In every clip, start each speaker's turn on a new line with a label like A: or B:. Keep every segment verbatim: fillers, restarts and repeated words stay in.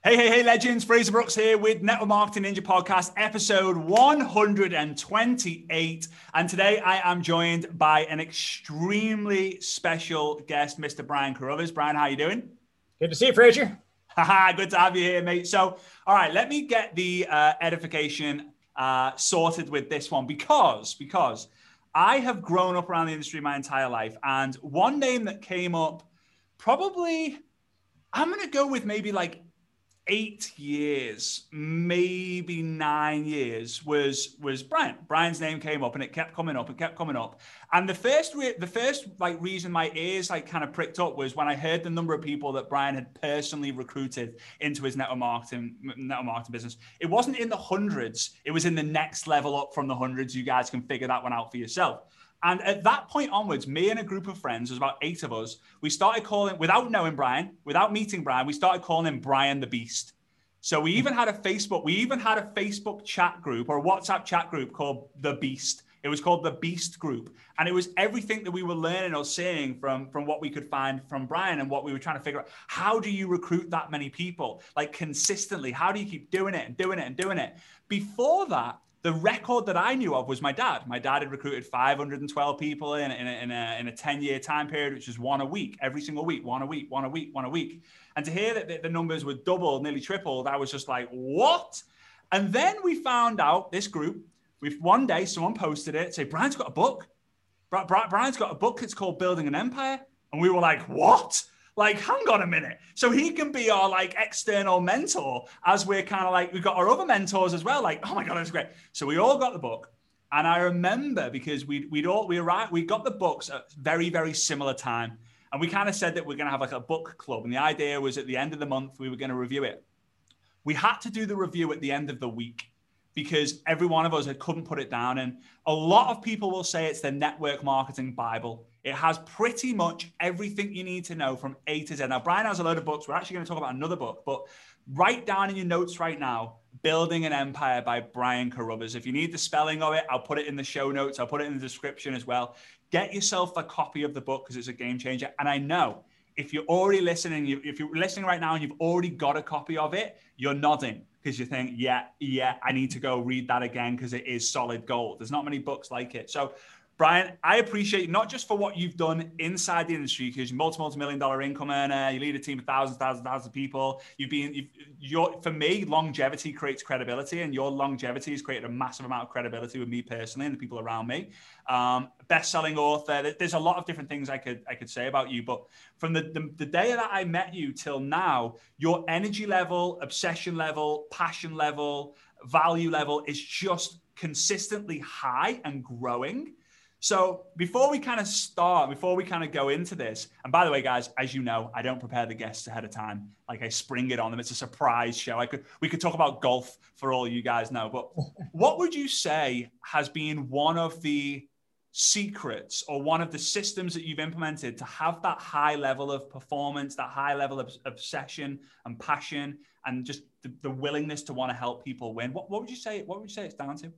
A: Hey, hey, hey, legends. Fraser Brooks here with Network Marketing Ninja Podcast, episode one hundred twenty-eight. And today I am joined by an extremely special guest, Mister Brian Carruthers. Brian, how you doing?
B: Good to see you, Fraser.
A: Haha, good to have you here, mate. So, all right, let me get the uh, edification uh, sorted with this one because, because I have grown up around the industry my entire life. And one name that came up probably, I'm going to go with maybe like eight years, maybe nine years was was Brian. Brian's name came up and it kept coming up and kept coming up. And the first re- the first like reason my ears like kind of pricked up was when I heard the number of people that Brian had personally recruited into his network marketing network marketing business. It wasn't in the hundreds. It was in the next level up from the hundreds. You guys can figure that one out for yourself. And at that point onwards, me and a group of friends, there's about eight of us, we started calling, without knowing Brian, without meeting Brian, we started calling him Brian the Beast. So we even had a Facebook, we even had a Facebook chat group or a WhatsApp chat group called The Beast. It was called The Beast Group. And it was everything that we were learning or seeing from, from what we could find from Brian and what we were trying to figure out. How do you recruit that many people? Like consistently, how do you keep doing it and doing it and doing it? Before that, the record that I knew of was my dad. My dad had recruited five hundred twelve people in, in, a, in, a, in a ten-year time period, which is one a week, every single week, one a week, one a week, one a week. And to hear that the numbers were doubled, nearly tripled, I was just like, what? And then we found out this group, we've, one day someone posted it, say, Brian's got a book. Brian's got a book, it's called Building an Empire. And we were like, what? Like, hang on a minute. So he can be our like external mentor as we're kind of like, we've got our other mentors as well. Like, oh my God, that's great. So we all got the book. And I remember because we'd, we'd all, we arrived, we got the books at very, very similar time. And we kind of said that we're going to have like a book club. And the idea was at the end of the month, we were going to review it. We had to do the review at the end of the week because every one of us had couldn't put it down. And a lot of people will say it's the network marketing Bible. It has pretty much everything you need to know from A to Z. Now, Brian has a load of books. We're actually going to talk about another book, but write down in your notes right now, Building an Empire by Brian Carruthers. If you need the spelling of it, I'll put it in the show notes. I'll put it in the description as well. Get yourself a copy of the book because it's a game changer. And I know if you're already listening, if you're listening right now and you've already got a copy of it, you're nodding because you think, yeah, yeah, I need to go read that again because it is solid gold. There's not many books like it. So Brian, I appreciate not just for what you've done inside the industry, because you're multi, multi-million dollar income earner, you lead a team of thousands, thousands, thousands of people. You've been, you've, your, for me, longevity creates credibility, and your longevity has created a massive amount of credibility with me personally and the people around me. Um, best-selling author. There's a lot of different things I could I could say about you, but from the, the the day that I met you till now, your energy level, obsession level, passion level, value level is just consistently high and growing. So before we kind of start, before we kind of go into this, and by the way, guys, as you know, I don't prepare the guests ahead of time. Like I spring it on them. It's a surprise show. I could, we could talk about golf for all you guys know, but what would you say has been one of the secrets or one of the systems that you've implemented to have that high level of performance, that high level of obsession and passion, and just the, the willingness to want to help people win? What, what would you say? What would you say it's down to?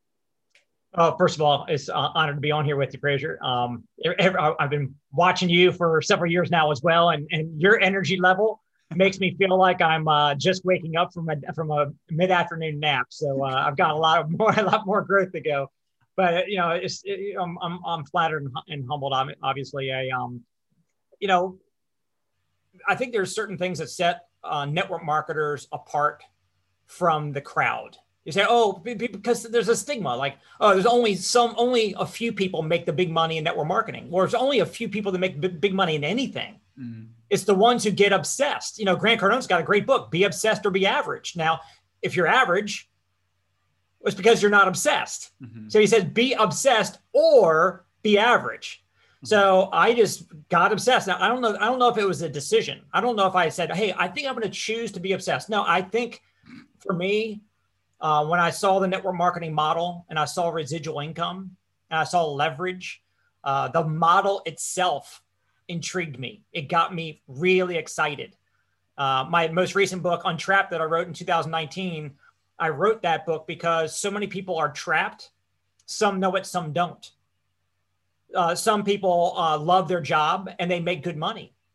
B: Uh, first of all, it's an honor to be on here with you, Fraser. Um, I've been watching you for several years now as well, and, and your energy level makes me feel like I'm uh, just waking up from a from a mid-afternoon nap. So uh, I've got a lot of more a lot more growth to go. But you know, it's it, I'm, I'm I'm flattered and humbled. I'm obviously a um, you know, I think there's certain things that set uh, network marketers apart from the crowd. You say, oh, because there's a stigma, like, oh, there's only some, only a few people make the big money in network marketing, or there's only a few people that make big, big money in anything. Mm-hmm. It's the ones who get obsessed. You know, Grant Cardone's got a great book, Be Obsessed or Be Average. Now, if you're average, it's because you're not obsessed. Mm-hmm. So he says, be obsessed or be average. Mm-hmm. So I just got obsessed. Now, I don't know. I don't know if it was a decision. I don't know if I said, hey, I think I'm going to choose to be obsessed. No, I think for me, Uh, when I saw the network marketing model and I saw residual income and I saw leverage, uh, the model itself intrigued me. It got me really excited. Uh, my most recent book, Untrapped, that I wrote in two thousand nineteen, I wrote that book because so many people are trapped. Some know it, some don't. Uh, some people uh, love their job and they make good money.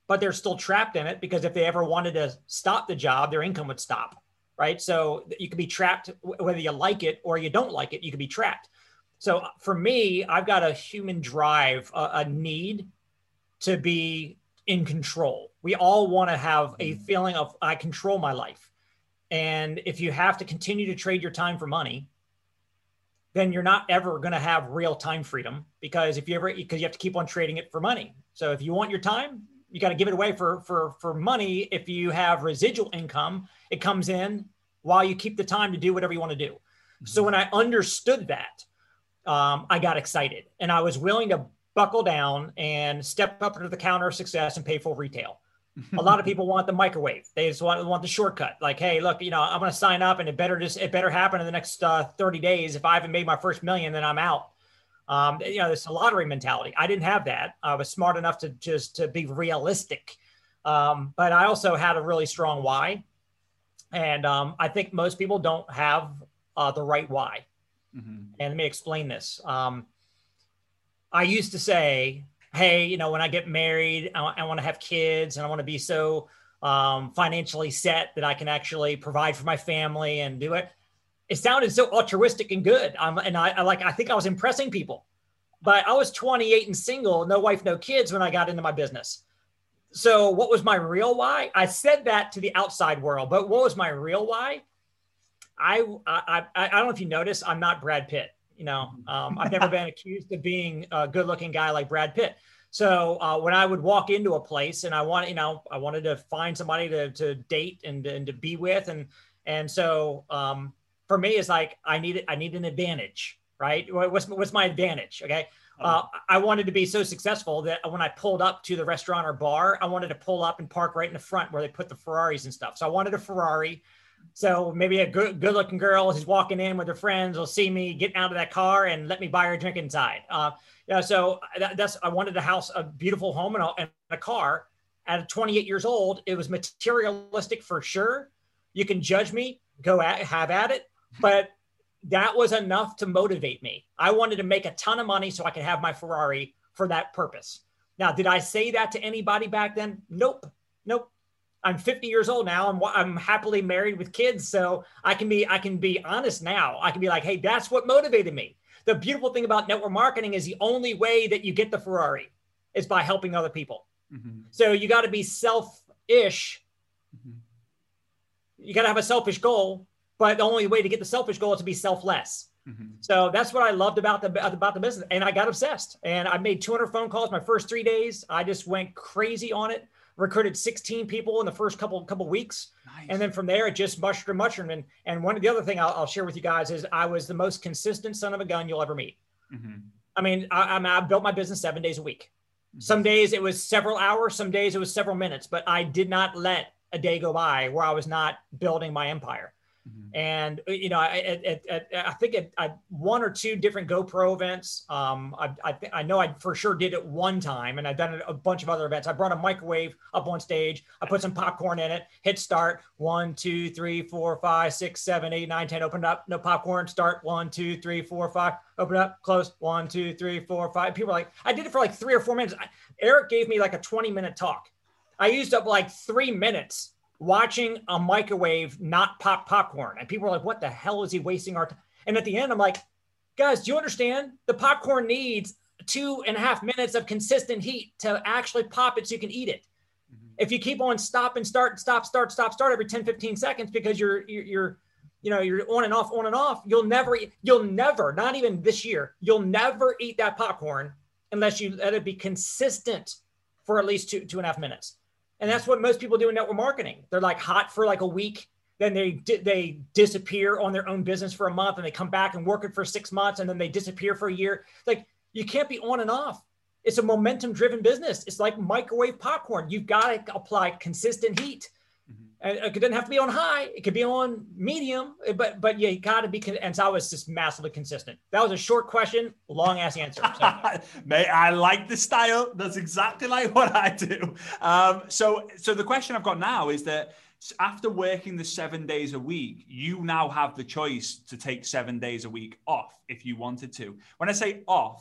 B: but they're still trapped in it because if they ever wanted to stop the job, their income would stop, right? So you could be trapped whether you like it or you don't like it, you could be trapped. So for me, I've got a human drive, a, a need to be in control. We all want to have a feeling of I control my life. And if you have to continue to trade your time for money, then you're not ever going to have real time freedom because if you ever, because you have to keep on trading it for money. So if you want your time, you got to give it away for, for, for money. If you have residual income, it comes in while you keep the time to do whatever you want to do. Mm-hmm. So when I understood that, um, I got excited and I was willing to buckle down and step up to the counter of success and pay full retail. A lot of people want the microwave. They just want, want the shortcut. Like, hey, look, you know, I'm going to sign up and it better just, it better happen in the next uh, thirty days. If I haven't made my first million, then I'm out. Um, you know, it's a lottery mentality. I didn't have that. I was smart enough to just to be realistic. Um, but I also had a really strong why. And um, I think most people don't have uh, the right why. Mm-hmm. And let me explain this. Um, I used to say, hey, you know, when I get married, I, I want to have kids and I want to be so um, financially set that I can actually provide for my family and do it. It sounded so altruistic and good. Um, and I, I like, I think I was impressing people, but I was twenty-eight and single, no wife, no kids when I got into my business. So what was my real why? I said that to the outside world, but what was my real why? I, I, I, I don't know if you notice, I'm not Brad Pitt. You know, um, I've never been accused of being a good looking guy like Brad Pitt. So uh, when I would walk into a place and I want, you know, I wanted to find somebody to, to date and, and to be with. And, and so um, for me, it's like, I need, I need an advantage, right? What's, what's my advantage? Okay. Uh, I wanted to be so successful that when I pulled up to the restaurant or bar, I wanted to pull up and park right in the front where they put the Ferraris and stuff. So I wanted a Ferrari. So maybe a good, good looking girl who's walking in with her friends will see me getting out of that car and let me buy her a drink inside. Uh, yeah. So that, that's, I wanted a house, a beautiful home and a, and a car at twenty-eight years old. It was materialistic for sure. You can judge me, go at, have at it, but that was enough to motivate me. I wanted to make a ton of money so I could have my Ferrari for that purpose. Now, did I say that to anybody back then? Nope. Nope. I'm fifty years old now. I'm, I'm happily married with kids. So I can be, I can be honest now. I can be like, hey, that's what motivated me. The beautiful thing about network marketing is the only way that you get the Ferrari is by helping other people. Mm-hmm. So you got to be selfish. Mm-hmm. You got to have a selfish goal, but the only way to get the selfish goal is to be selfless. Mm-hmm. So that's what I loved about the, about the business. And I got obsessed and I made two hundred phone calls my first three days. I just went crazy on it. Recruited sixteen people in the first couple couple weeks. Nice. And then from there, it just mushroomed and mushroomed. And, and one of the other thing I'll, I'll share with you guys is I was the most consistent son of a gun you'll ever meet. Mm-hmm. I mean, I, I, I built my business seven days a week. Mm-hmm. Some days it was several hours. Some days it was several minutes, but I did not let a day go by where I was not building my empire. Mm-hmm. And, you know, I, I, I, I think at, at one or two different GoPro events, um, I, I, th- I know I for sure did it one time and I've done it a bunch of other events. I brought a microwave up on stage. I put some popcorn in it, hit start, one, two, three, four, five, six, seven, eight, nine, ten, open up, no popcorn, start, one, two, three, four, five, open up, close, one, two, three, four, five. People are like, I did it for like three or four minutes. I, Eric gave me like a twenty minute talk. I used up like three minutes watching a microwave not pop popcorn. And people are like, what the hell is he wasting our time? And at the end, I'm like, guys, do you understand? The popcorn needs two and a half minutes of consistent heat to actually pop it so you can eat it. Mm-hmm. If you keep on stop and start, stop, start, stop, start every ten, fifteen seconds because you're, you're, you're, you know, you're on and off, on and off, you'll never, you'll never, not even this year, you'll never eat that popcorn unless you let it be consistent for at least two, two and a half minutes. And that's what most people do in network marketing. They're like hot for like a week. Then they they disappear on their own business for a month and they come back and work it for six months and then they disappear for a year. Like you can't be on and off. It's a momentum driven business. It's like microwave popcorn. You've got to apply consistent heat. Mm-hmm. And it doesn't have to be on high. It could be on medium, but but yeah, you got to be. Con- and so I was just massively consistent. That was a short question, long ass answer. So.
A: Mate, I like the style. That's exactly like what I do. Um, so so the question I've got now is that after working the seven days a week, you now have the choice to take seven days a week off if you wanted to. When I say off,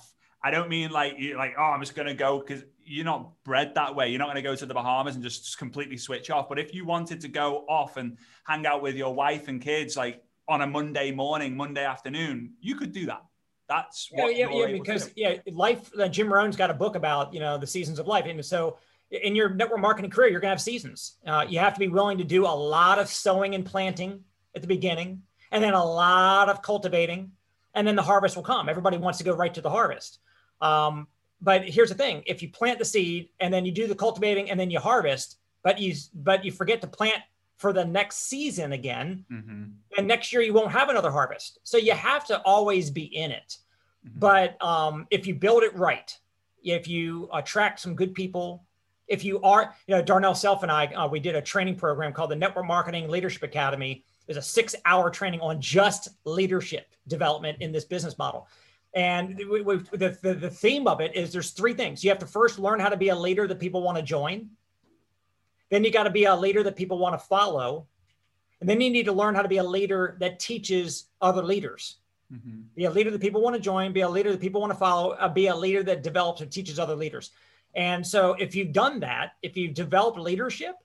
A: I don't mean like you like, oh, I'm just going to go, because you're not bred that way. You're not going to go to the Bahamas and just completely switch off. But if you wanted to go off and hang out with your wife and kids, like on a Monday morning, Monday afternoon, you could do that. That's what
B: yeah, yeah, yeah because yeah, life. Uh, Jim Rohn's got a book about, you know, the seasons of life, and so in your network marketing career, you're going to have seasons. Uh, you have to be willing to do a lot of sowing and planting at the beginning, and then a lot of cultivating, and then the harvest will come. Everybody wants to go right to the harvest. Um, but here's the thing: if you plant the seed and then you do the cultivating and then you harvest, but you but you forget to plant for the next season again, mm-hmm. and next year you won't have another harvest. So you have to always be in it. Mm-hmm. But um, if you build it right, if you attract some good people, if you are, you know, Darnell Self and I, uh, we did a training program called the Network Marketing Leadership Academy. It's a six hour training on just leadership development in this business model. And we, we, the, the, the theme of it is there's three things. You have to first learn how to be a leader that people want to join. Then you got to be a leader that people want to follow. And then you need to learn how to be a leader that teaches other leaders. Mm-hmm. Be a leader that people want to join, be a leader that people want to follow, uh, be a leader that develops and teaches other leaders. And so if you've done that, if you've developed leadership,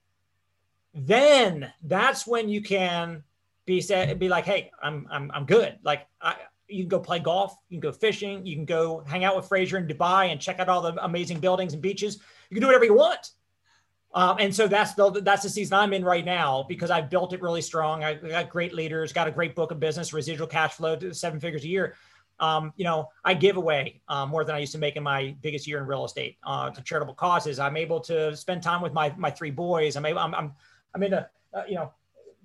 B: then that's when you can be said, be like, hey, I'm, I'm, I'm good. Like I, you can go play golf, you can go fishing, you can go hang out with Fraser in Dubai and check out all the amazing buildings and beaches. You can do whatever you want. Um, and so that's the, that's the season I'm in right now, because I've built it really strong. I got great leaders, got a great book of business, residual cash flow to seven figures a year. Um, you know, I give away um, more than I used to make in my biggest year in real estate uh, to charitable causes. I'm able to spend time with my my three boys. I'm able, I'm I'm I'm into uh, you know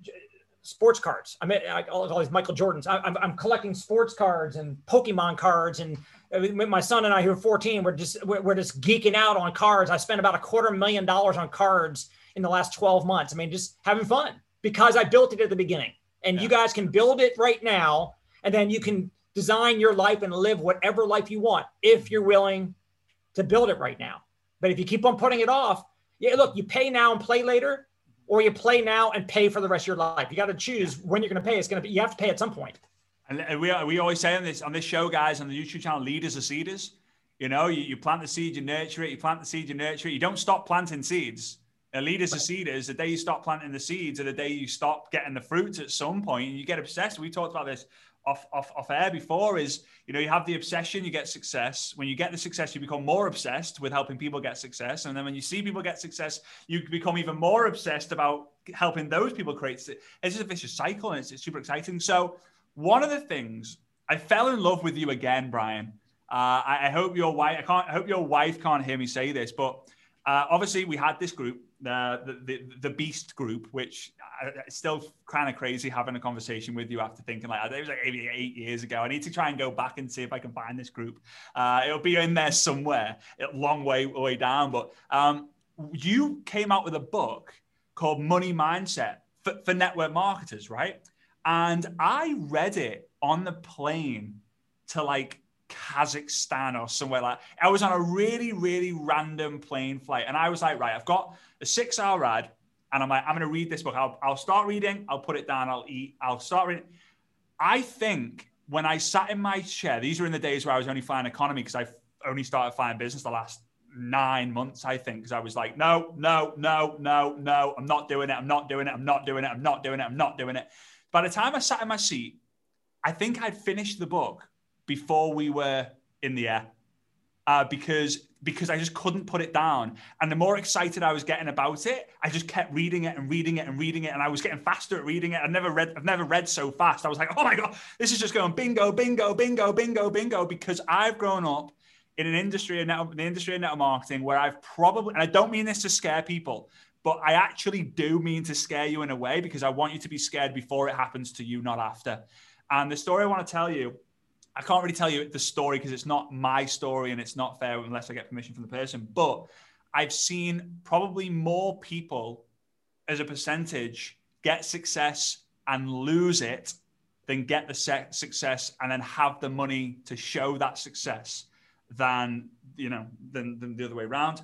B: sports cards. I'm in, I, all, all these Michael Jordans. I, I'm I'm collecting sports cards and Pokemon cards, and my son and I, who are fourteen, we're just we're, we're just geeking out on cards. I spent about a quarter million dollars on cards in the last twelve months. I mean, just having fun because I built it at the beginning, and yeah. You guys can build it right now, and then you can design your life and live whatever life you want if you're willing to build it right now. But if you keep on putting it off, yeah, look, you pay now and play later, or you play now and pay for the rest of your life. You got to choose when you're going to pay. It's going to be, you have to pay at some point.
A: And we we always say on this on this show, guys, on the YouTube channel, leaders are seeders. You know, you, you plant the seed, you nurture it. You plant the seed, you nurture it. You don't stop planting seeds. And leaders are seeders. The day you stop planting the seeds, or the day you stop getting the fruits at some point, and you get obsessed. We talked about this off, off, off air before, is, you know, you have the obsession, you get success. When you get the success, you become more obsessed with helping people get success. And then when you see people get success, you become even more obsessed about helping those people create. It's just a vicious cycle, and it's, it's super exciting. So one of the things, I fell in love with you again, Brian. Uh, I, I hope your wife, I can't, I hope your wife can't hear me say this, but uh, obviously we had this group, the, the, the Beast group, which I, it's still kind of crazy having a conversation with you after thinking like, it was like maybe eight years ago. I need to try and go back and see if I can find this group. Uh, it'll be in there somewhere, a long way, way down. But um, you came out with a book called Money Mindset for, for network marketers, right? And I read it on the plane to like Kazakhstan or somewhere like that. I was on a really, really random plane flight. And I was like, right, I've got a six hour ride. And I'm like, I'm going to read this book. I'll, I'll start reading. I'll put it down. I'll eat. I'll start reading. I think when I sat in my chair, these were in the days where I was only flying economy, because I only started flying business the last nine months, I think, because I was like, no, no, no, no, no, I'm not doing it. I'm not doing it. I'm not doing it. I'm not doing it. I'm not doing it. By the time I sat in my seat, I think I'd finished the book before we were in the air, uh, because because I just couldn't put it down. And the more excited I was getting about it, I just kept reading it and reading it and reading it, and I was getting faster at reading it. I've never read I've never read so fast. I was like, oh my God, this is just going bingo, bingo, bingo, bingo, bingo, because I've grown up in an industry in the industry of network marketing where I've probably, and I don't mean this to scare people, but I actually do mean to scare you in a way, because I want you to be scared before it happens to you, not after. And the story I want to tell you, I can't really tell you the story because it's not my story and it's not fair unless I get permission from the person. But I've seen probably more people as a percentage get success and lose it than get the success and then have the money to show that success than, you know, than, than the other way around.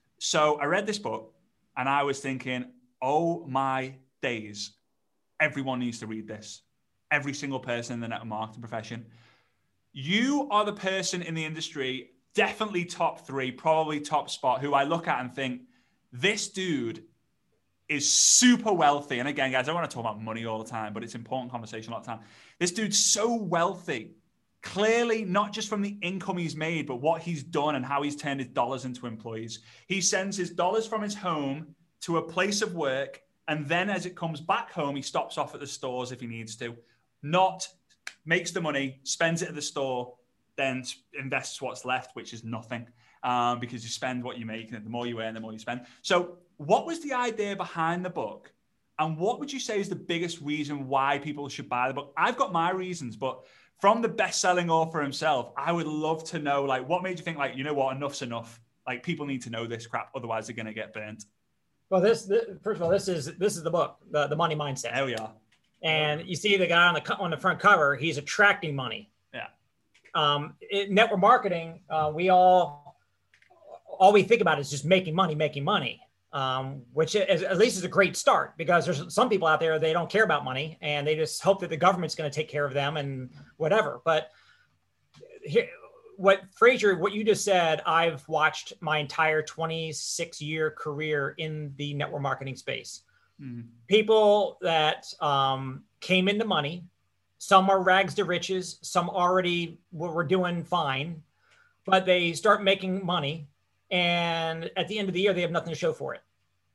A: So I read this book and I was thinking, oh my days, everyone needs to read this. Every single person in the network marketing profession. You are the person in the industry definitely top three, probably top spot, who I look at and think, this dude is super wealthy. And again, guys, I don't want to talk about money all the time, but it's important conversation a lot of time. This dude's so wealthy, clearly not just from the income he's made, but what he's done and how he's turned his dollars into employees. He sends his dollars from his home to a place of work. And then as it comes back home, he stops off at the stores if he needs to, not makes the money, spends it at the store, then invests what's left, which is nothing, um, because you spend what you make, and the more you earn, the more you spend. So what was the idea behind the book? And what would you say is the biggest reason why people should buy the book? I've got my reasons, but from the best-selling author himself, I would love to know, like, what made you think, like, you know what, enough's enough. Like, people need to know this crap, otherwise they're going to get burnt.
B: Well, this, this, first of all, this is this is the book, the, the Money Mindset.
A: There we are.
B: And you see the guy on the on the front cover, he's attracting money.
A: Yeah.
B: Um, in network marketing, uh, we all, all we think about is just making money, making money, um, which is, at least is a great start, because there's some people out there, they don't care about money and they just hope that the government's going to take care of them and whatever. But here, what Fraser, what you just said, I've watched my entire twenty-six year career in the network marketing space. Mm-hmm. People that um, came into money, some are rags to riches, some already were doing fine, but they start making money, and at the end of the year, they have nothing to show for it.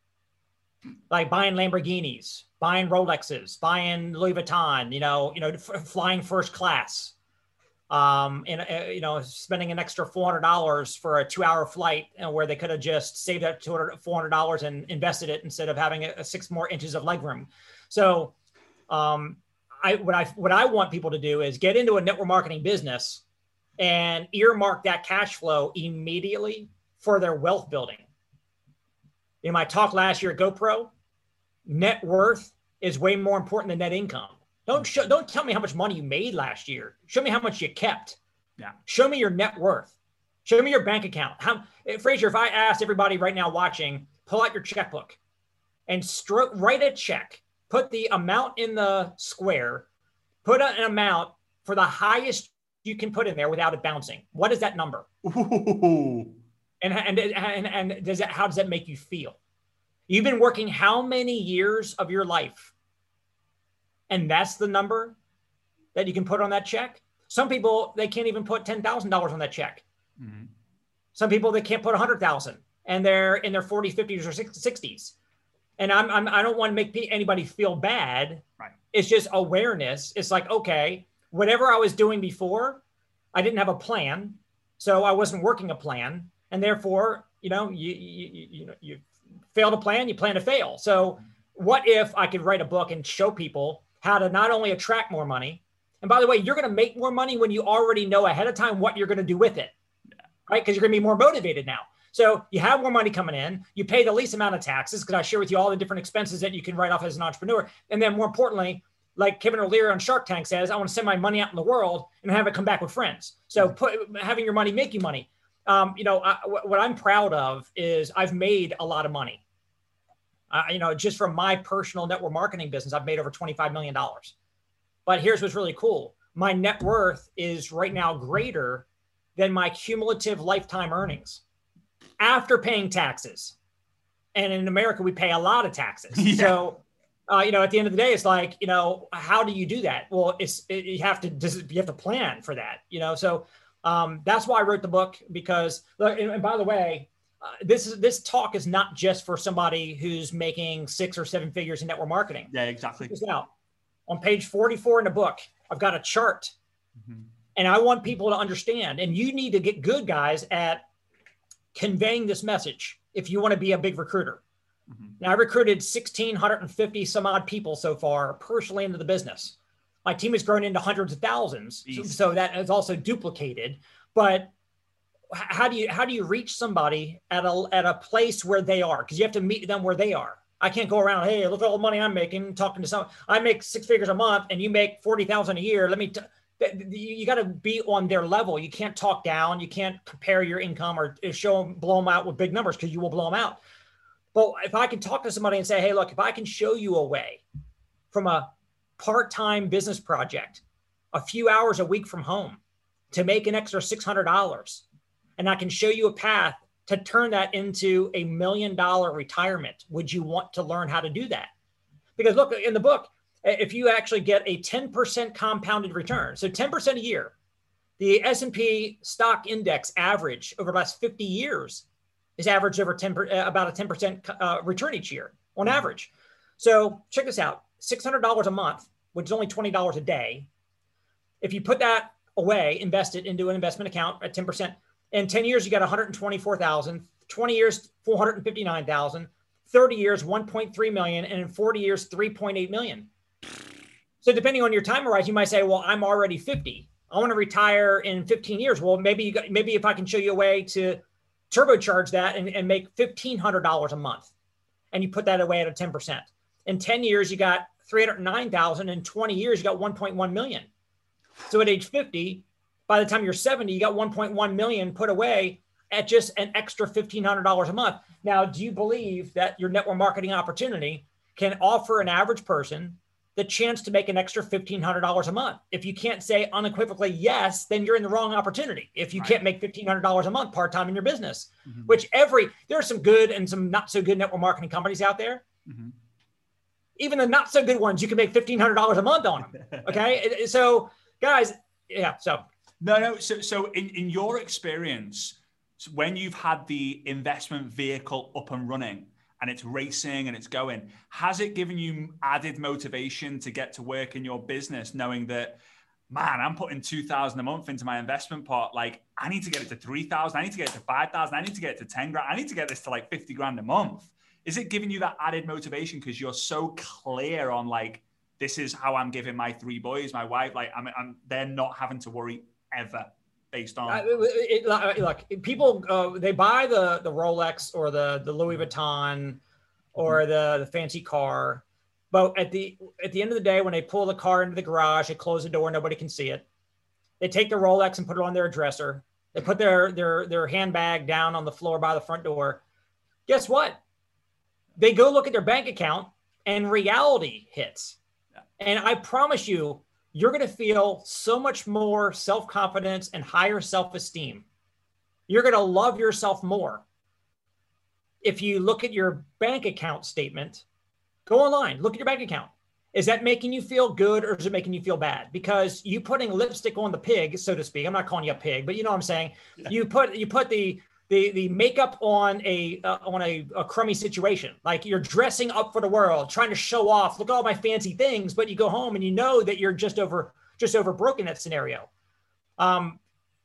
B: Like buying Lamborghinis, buying Rolexes, buying Louis Vuitton, you know, you know, f- flying first class. Um, and, uh, you know, spending an extra four hundred dollars for a two hour flight, you know, where they could have just saved up two hundred, four hundred dollars and invested it instead of having a, a six more inches of legroom. So, um, I, what I, what I want people to do is get into a network marketing business and earmark that cash flow immediately for their wealth building. In my talk last year at GoPro, net worth is way more important than net income. Don't show, don't tell me how much money you made last year. Show me how much you kept.
A: Yeah.
B: Show me your net worth. Show me your bank account. How, Fraser, if I asked everybody right now watching, pull out your checkbook and stroke, write a check, put the amount in the square, put an amount for the highest you can put in there without it bouncing. What is that number? Ooh. And, and, and, and does that, how does that make you feel? You've been working how many years of your life? And that's the number that you can put on that check. Some people, they can't even put ten thousand dollars on that check. Mm-hmm. Some people, they can't put one hundred thousand dollars and they're in their forties, fifties, or sixties. And I'm, I'm, I don't want to make anybody feel bad.
A: Right.
B: It's just awareness. It's like, okay, whatever I was doing before, I didn't have a plan. So I wasn't working a plan. And therefore, you know, you, you, you, you know, you fail to plan, you plan to fail. So what if I could write a book and show people how to not only attract more money, and by the way, you're going to make more money when you already know ahead of time what you're going to do with it, right? Because you're going to be more motivated now. So you have more money coming in, you pay the least amount of taxes, because I share with you all the different expenses that you can write off as an entrepreneur. And then more importantly, like Kevin O'Leary on Shark Tank says, I want to send my money out in the world and have it come back with friends. So put, having your money make you money. Um, you know, I, what I'm proud of is I've made a lot of money. Uh, you know, just from my personal network marketing business, I've made over twenty-five million dollars. But here's what's really cool. My net worth is right now greater than my cumulative lifetime earnings after paying taxes. And in America, we pay a lot of taxes. Yeah. So, uh, you know, at the end of the day, it's like, you know, how do you do that? Well, it's, it, you have to, you have to plan for that, you know? So um, that's why I wrote the book, because, and, and by the way, Uh, this is this talk is not just for somebody who's making six or seven figures in network marketing.
A: Yeah, exactly.
B: Check this out. On page forty-four in the book, I've got a chart, mm-hmm. and I want people to understand. And you need to get good, guys, at conveying this message if you want to be a big recruiter. Mm-hmm. Now, I recruited one thousand six hundred fifty some odd people so far personally into the business. My team has grown into hundreds of thousands, so, so that is also duplicated. But how do you how do you reach somebody at a at a place where they are? Because you have to meet them where they are. I can't go around, hey, look at all the money I'm making, talking to someone. I make six figures a month and you make forty thousand a year. Let me, t- you, you got to be on their level. You can't talk down. You can't compare your income or show them, blow them out with big numbers, because you will blow them out. But if I can talk to somebody and say, hey, look, if I can show you a way from a part-time business project, a few hours a week from home, to make an extra six hundred dollars, and I can show you a path to turn that into a million dollar retirement. Would you want to learn how to do that? Because look, in the book, if you actually get a ten percent compounded return, so ten percent a year, the S and P stock index average over the last fifty years is averaged over ten, about a ten percent uh, return each year on average. So check this out, six hundred dollars a month, which is only twenty dollars a day. If you put that away, invest it into an investment account at ten percent, in ten years, you got one hundred twenty-four thousand, twenty years, four hundred fifty-nine thousand, thirty years, one point three million, and in forty years, three point eight million. So depending on your time horizon, you might say, well, I'm already fifty. I want to retire in fifteen years. Well, maybe you got, maybe if I can show you a way to turbocharge that and, and make fifteen hundred dollars a month, and you put that away at a ten percent. In ten years, you got three hundred nine thousand. In twenty years, you got one point one million. So at age fifty, by the time you're seventy, you got one point one million put away at just an extra fifteen hundred dollars a month. Now, do you believe that your network marketing opportunity can offer an average person the chance to make an extra fifteen hundred dollars a month? If you can't say unequivocally yes, then you're in the wrong opportunity. If you right. can't make fifteen hundred dollars a month part-time in your business, mm-hmm. which every, there are some good and some not so good network marketing companies out there. Mm-hmm. Even the not so good ones, you can make fifteen hundred dollars a month on them. Okay. So guys, yeah. So
A: no, no. So, so in, in your experience, when you've had the investment vehicle up and running, and it's racing and it's going, has it given you added motivation to get to work in your business, knowing that, man, I'm putting two thousand a month into my investment pot. Like, I need to get it to three thousand. I need to get it to five thousand. I need to get it to ten grand. I need to get this to like fifty grand a month. Is it giving you that added motivation because you're so clear on like, this is how I'm giving my three boys, my wife, like I'm, I'm they're not having to worry ever based on. Uh,
B: it, it, look, people, uh, they buy the, the Rolex or the, the Louis Vuitton or mm-hmm. the, the fancy car. But at the, at the end of the day, when they pull the car into the garage, they close the door, nobody can see it. They take their Rolex and put it on their dresser. They put their, their, their handbag down on the floor by the front door. Guess what? They go look at their bank account and reality hits. Yeah. And I promise you, you're going to feel so much more self-confidence and higher self-esteem. You're going to love yourself more. If you look at your bank account statement, go online, look at your bank account. Is that making you feel good or is it making you feel bad? Because you putting lipstick on the pig, so to speak, I'm not calling you a pig, but you know what I'm saying? Yeah. You put you put the the the makeup on a uh, on a, a crummy situation. Like you're dressing up for the world, trying to show off, look at all my fancy things, but you go home and you know that you're just over just over broke in that scenario. Um,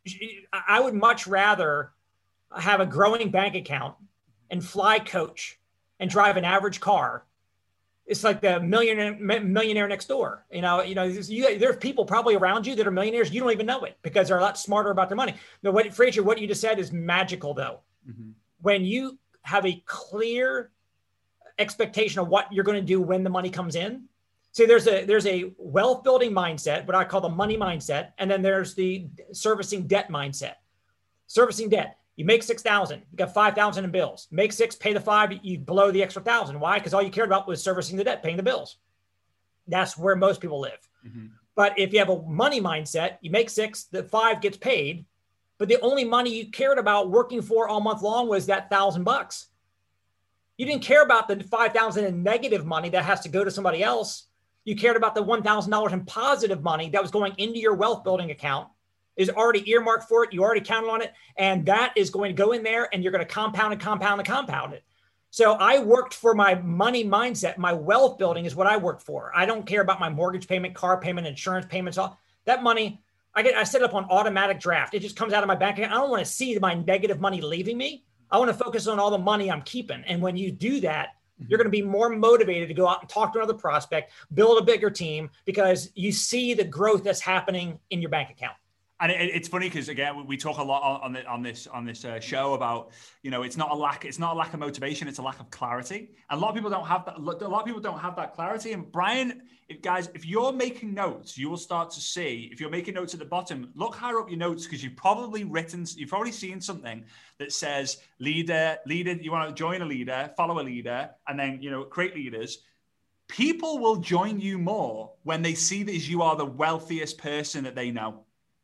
B: I would much rather have a growing bank account and fly coach and drive an average car. It's like the millionaire millionaire next door. You know, you know, you, there's people probably around you that are millionaires. You don't even know it because they're a lot smarter about their money. Now, what Fraser, what you just said is magical, though. Mm-hmm. When you have a clear expectation of what you're going to do when the money comes in. See, there's a there's a wealth building mindset, what I call the money mindset, and then there's the servicing debt mindset. Servicing debt. You make six thousand, you got five thousand in bills. Make six, pay the five, you blow the extra thousand. Why? Because all you cared about was servicing the debt, paying the bills. That's where most people live. Mm-hmm. But if you have a money mindset, you make six, the five gets paid, but the only money you cared about working for all month long was that thousand bucks. You didn't care about the five thousand in negative money that has to go to somebody else. You cared about the one thousand dollars in positive money that was going into your wealth building account. Is already earmarked for it. You already counted on it. And that is going to go in there and you're going to compound and compound and compound it. So I worked for my money mindset. My wealth building is what I work for. I don't care about my mortgage payment, car payment, insurance payments. All that money, I get, I set it up on automatic draft. It just comes out of my bank account. I don't want to see my negative money leaving me. I want to focus on all the money I'm keeping. And when you do that, you're going to be more motivated to go out and talk to another prospect, build a bigger team because you see the growth that's happening in your bank account.
A: And it, it's funny because again, we talk a lot on, on, the, on this on this uh, show about, you know, it's not a lack it's not a lack of motivation, it's a lack of clarity. And a lot of people don't have that. A lot of people don't have that clarity. And Brian, if, guys, if you're making notes, you will start to see. If you're making notes at the bottom, look higher up your notes because you've probably written, you've probably seen something that says leader, leader. You want to join a leader, follow a leader, and then you know create leaders. People will join you more when they see that you are the wealthiest person that they know.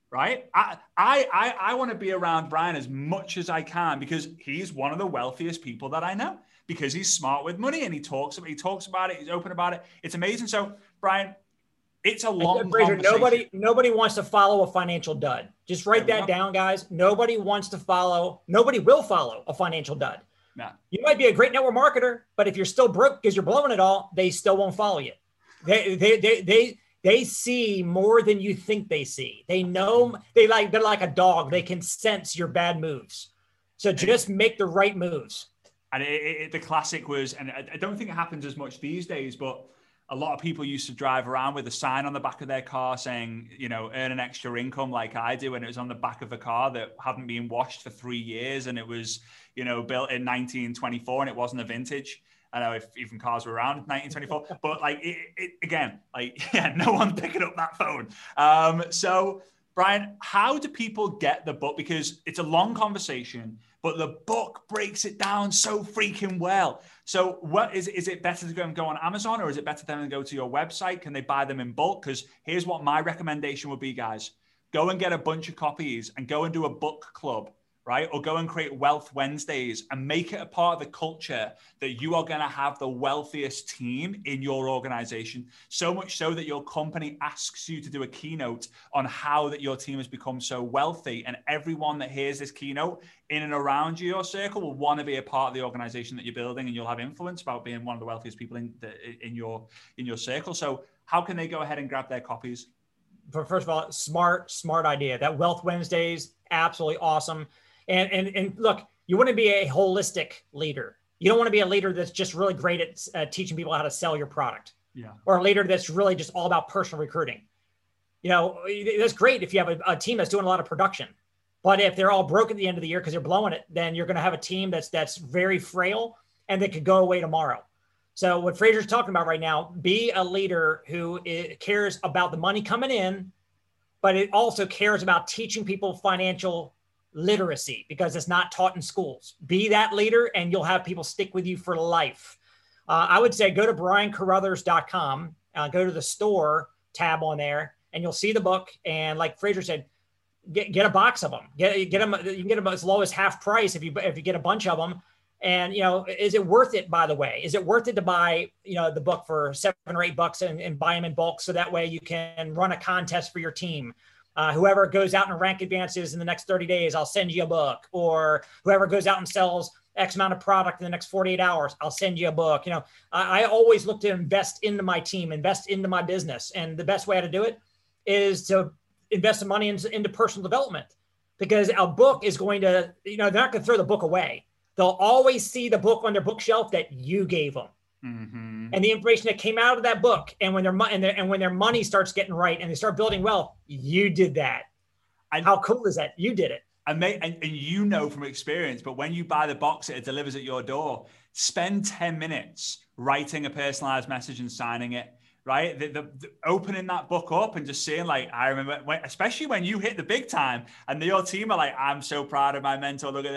A: right? I I I, I want to be around Brian as much as I can because he's one of the wealthiest people that I know because he's smart with money and he talks about he talks about it. He's open about it. It's amazing. So Brian, it's a long
B: Fraser,
A: conversation.
B: nobody nobody wants to follow a financial dud. Just write that down, guys. Nobody wants to follow. Nobody will follow a financial dud.
A: Yeah.
B: You might be a great network marketer, but if you're still broke because you're blowing it all, they still won't follow you. They they they they they see more than you think they see. They know they like they're like a dog. They can sense your bad moves. So just make the right moves.
A: And it, it, the classic was, and I don't think it happens as much these days, but a lot of people used to drive around with a sign on the back of their car saying, you know, earn an extra income like I do. And it was on the back of a car that hadn't been washed for three years. And it was, you know, built in nineteen twenty-four and it wasn't a vintage. I know if even cars were around in nineteen twenty-four, but like, it, it, again, like, yeah, no one's picking up that phone. Um, so Brian, how do people get the book? Because it's a long conversation, but the book breaks it down so freaking well. So what is, is it better to go and go on Amazon or is it better to go to your website? Can they buy them in bulk? Because here's what my recommendation would be, guys. Go and get a bunch of copies and go and do a book club, right? Or go and create Wealth Wednesdays and make it a part of the culture that you are going to have the wealthiest team in your organization. So much so that your company asks you to do a keynote on how that your team has become so wealthy. And everyone that hears this keynote in and around your circle will want to be a part of the organization that you're building, and you'll have influence about being one of the wealthiest people in, the, in your in your circle. So how can they go ahead and grab their copies?
B: First of all, smart, smart idea. That Wealth Wednesdays, absolutely awesome. And, and, and look, you want to be a holistic leader. You don't want to be a leader that's just really great at uh, teaching people how to sell your product.
A: Yeah.
B: Or a leader that's really just all about personal recruiting. You know, that's great if you have a, a team that's doing a lot of production. But if they're all broke at the end of the year because they're blowing it, then you're going to have a team that's that's very frail and that could go away tomorrow. So what Fraser's talking about right now, be a leader who is, cares about the money coming in, but it also cares about teaching people financial literacy because it's not taught in schools. Be that leader and you'll have people stick with you for life. Uh, I would say go to brian carruthers dot com, uh, go to the store tab on there and you'll see the book. And like Fraser said, get, get a box of them, get, get them. You can get them as low as half price if you, if you get a bunch of them. And, you know, is it worth it, by the way? Is it worth it to buy, you know, the book for seven or eight bucks and, and buy them in bulk so that way you can run a contest for your team? Uh, whoever goes out and rank advances in the next thirty days, I'll send you a book. Or whoever goes out and sells X amount of product in the next forty-eight hours, I'll send you a book. You know, I, I always look to invest into my team, invest into my business. And the best way to do it is to invest some money into, into personal development, because a book is going to, you know, they're not going to throw the book away. They'll always see the book on their bookshelf that you gave them. Mm-hmm. And the information that came out of that book, and when their money and, and when their money starts getting right and they start building wealth, you did that. And how cool is that? You did it.
A: And, may, and, and you know from experience, but when you buy the box that it delivers at your door, spend ten minutes writing a personalized message and signing it. Right, the, the, the opening that book up and just seeing, like, I remember, when, especially when you hit the big time, and your team are like, "I'm so proud of my mentor." Look at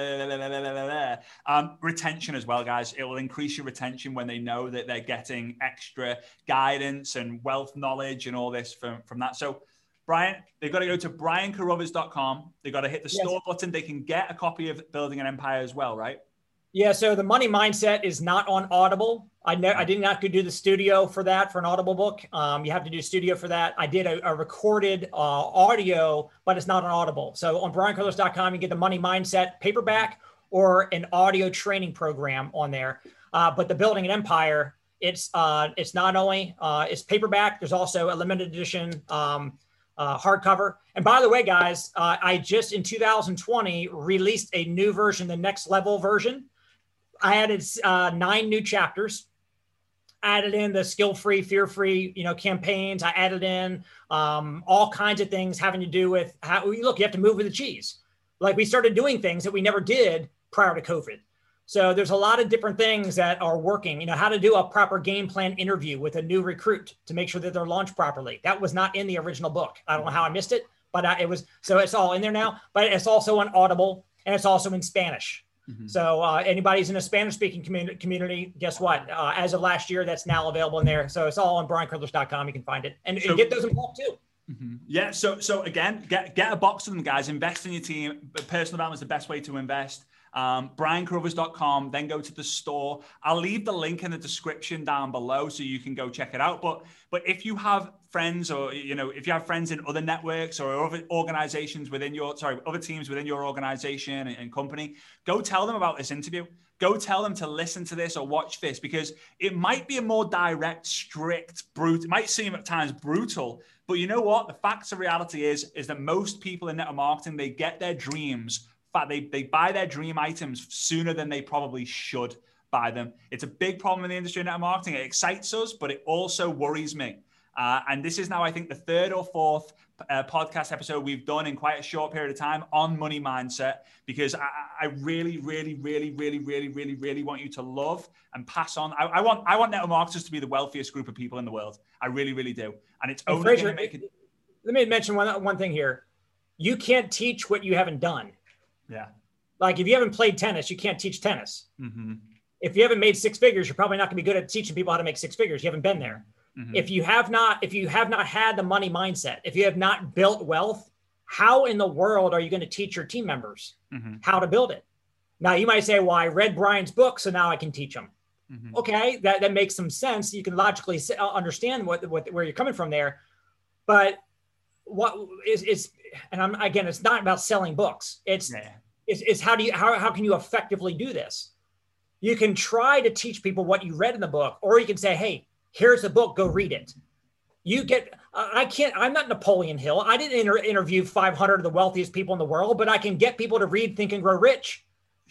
A: that. Um, retention as well, guys. It will increase your retention when they know that they're getting extra guidance and wealth knowledge and all this from from that. So, Brian, they've got to go to brian carruthers dot com. They've got to hit the yes. store button. They can get a copy of Building an Empire as well, right?
B: Yeah, so the Money Mindset is not on Audible. I ne- I did not do the studio for that, for an Audible book. Um, you have to do studio for that. I did a, a recorded uh, audio, but it's not on Audible. So on brian carruthers dot com, you get the Money Mindset paperback or an audio training program on there. Uh, but the Building an Empire, it's uh, it's not only, uh, it's paperback, there's also a limited edition um, uh, hardcover. And by the way, guys, uh, I just in two thousand twenty released a new version, the next level version. I added uh, nine new chapters. I added in the skill-free, fear-free, you know, campaigns. I added in um, all kinds of things having to do with how, look, you have to move with the cheese. Like, we started doing things that we never did prior to COVID. So there's a lot of different things that are working, you know, how to do a proper game plan interview with a new recruit to make sure that they're launched properly. That was not in the original book. I don't know how I missed it, but I, it was, so it's all in there now, but it's also on Audible and it's also in Spanish. Mm-hmm. So uh, anybody's in a Spanish-speaking community, community, guess what? Uh, as of last year, that's now available in there. So it's all on brian carruthers dot com. You can find it. And, so, and get those in bulk too.
A: Mm-hmm. Yeah. So, so again, get, get a box of them, guys. Invest in your team. Personal development is the best way to invest. Um, brian carruthers dot com, then go to the store. I'll leave the link in the description down below so you can go check it out. But, but if you have friends or, you know, if you have friends in other networks or other organizations within your, sorry, other teams within your organization and, and company, go tell them about this interview. Go tell them to listen to this or watch this, because it might be a more direct, strict, brutal, it might seem at times brutal, but you know what? The facts of reality is, is that most people in network marketing, they get their dreams. In fact, they, they buy their dream items sooner than they probably should buy them. It's a big problem in the industry of network marketing. It excites us, but it also worries me. Uh, and this is now, I think, the third or fourth uh, podcast episode we've done in quite a short period of time on money mindset, because I, I really, really, really, really, really, really, really want you to love and pass on. I, I want I want network marketers to be the wealthiest group of people in the world. I really, really do. And it's only
B: Fraser,
A: going to make it.
B: Let me mention one, one thing here. You can't teach what you haven't done.
A: Yeah.
B: Like if you haven't played tennis, you can't teach tennis.
A: Mm-hmm.
B: If you haven't made six figures, you're probably not going to be good at teaching people how to make six figures. You haven't been there. Mm-hmm. If you have not, if you have not had the money mindset, if you have not built wealth, how in the world are you going to teach your team members mm-hmm. how to build it? Now you might say, well, I read Brian's book, so now I can teach them. Mm-hmm. Okay. That, that makes some sense. You can logically understand what, what, where you're coming from there, but what is, is, and I'm, again, it's not about selling books. It's, yeah. it's, it's how do you, how, how can you effectively do this? You can try to teach people what you read in the book, or you can say, hey, here's the book, go read it. You get, I can't, I'm not Napoleon Hill. I didn't inter- interview five hundred of the wealthiest people in the world, but I can get people to read Think and Grow Rich.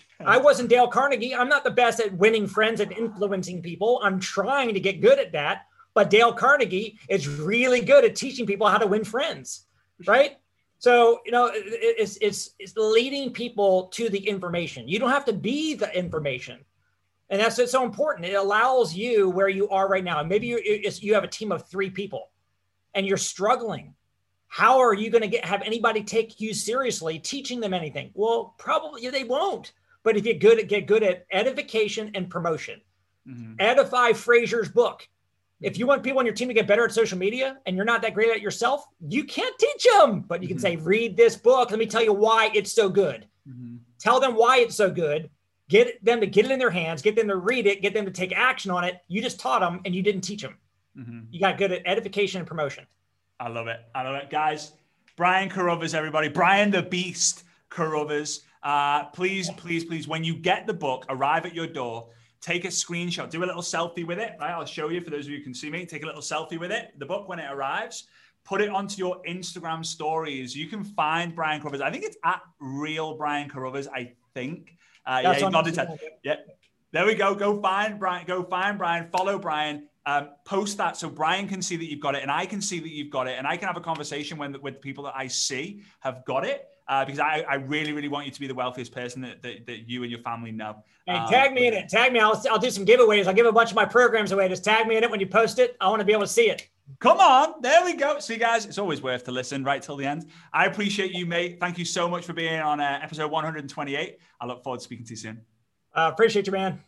B: I wasn't Dale Carnegie. I'm not the best at winning friends and influencing people. I'm trying to get good at that. But Dale Carnegie is really good at teaching people how to win friends, right? So, you know, it's, it's, it's leading people to the information. You don't have to be the information. And that's it's so important. It allows you where you are right now. And maybe you you have a team of three people and you're struggling. How are you going to get have anybody take you seriously teaching them anything? Well, probably they won't. But if you good at, get good at edification and promotion, mm-hmm. edify Fraser's book. If you want people on your team to get better at social media and you're not that great at it yourself, you can't teach them. But you can mm-hmm. say, read this book. Let me tell you why it's so good. Mm-hmm. Tell them why it's so good. Get them to get it in their hands, get them to read it, get them to take action on it. You just taught them and you didn't teach them. Mm-hmm. You got good at edification and promotion.
A: I love it. I love it. Guys, Brian Carruthers, everybody. Brian the Beast Carruthers. Uh, please, please, please, when you get the book, arrive at your door, take a screenshot, do a little selfie with it. Right? I'll show you for those of you who can see me. Take a little selfie with it, the book when it arrives. Put it onto your Instagram stories. You can find Brian Carruthers. I think it's at Real Brian Carruthers, I think. Uh, yeah, he's nodded head. Yeah, there we go. Go find Brian. Go find Brian. Follow Brian. Um, post that so Brian can see that you've got it, and I can see that you've got it, and I can have a conversation when, with the people that I see have got it, uh, because I, I really, really want you to be the wealthiest person that, that, that you and your family know.
B: Hey, um, tag me in it. Tag me. I'll, I'll do some giveaways. I'll give a bunch of my programs away. Just tag me in it when you post it. I want to be able to see it.
A: Come on. There we go. See, guys, it's always worth to listen right till the end. I appreciate you, mate. Thank you so much for being on uh, episode one hundred twenty-eight. I look forward to speaking to you soon.
B: Uh, appreciate you, man.